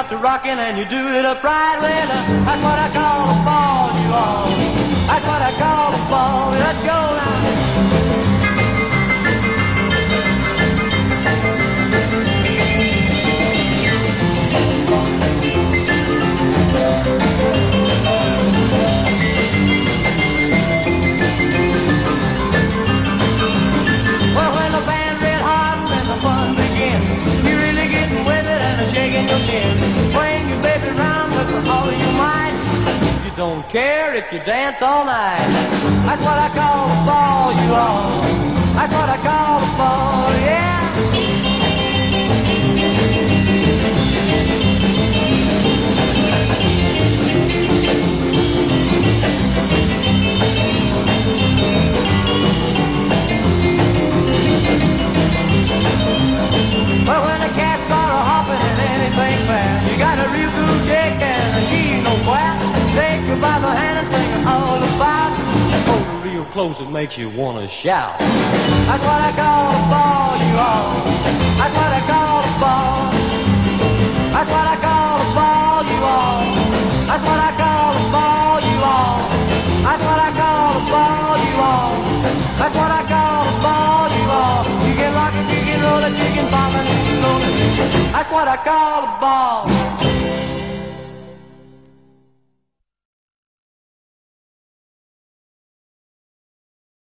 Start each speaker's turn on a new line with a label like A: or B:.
A: got to rockin' and you do it upright. Well, that's what I call a ball, you all. That's what I call a ball. Let's go now. Well, when the band red hot and the fun begins, you're really getting with it and shaking your shin. Swing your baby round with all of your might. You don't care if you dance all night. That's what I call a ball, you all. That's what I call a ball, yeah. But when the cats start hopping and anything fair, you got a real cool chick and she ain't no quack. Take her by the hand and sing all about. Hold her real close, it makes you wanna shout. That's what I call a ball, you all. That's what I call a ball. That's what I call a ball, you all. That's what I call a ball, you all. That's what I call a ball, you all. That's what I call a ball, you all. You can rock it, you can roll it, you can bomb it, you can roll it. That's what I call a ball.